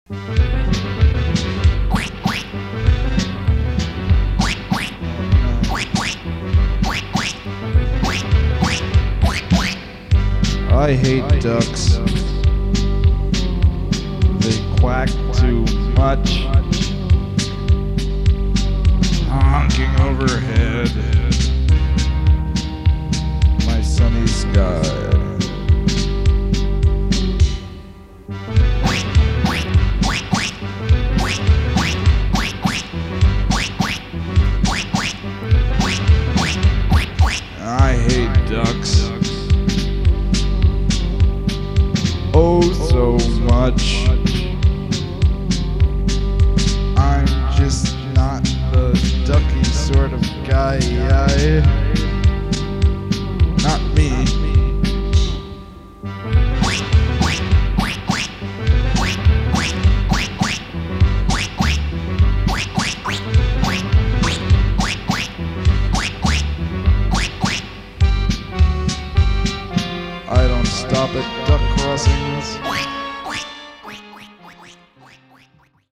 I hate ducks. They quack too much. Honking overhead. My sunny sky. I hate ducks. Oh, so much. I'm just not the ducky sort of guy. Not me. I don't stop at duck crossings.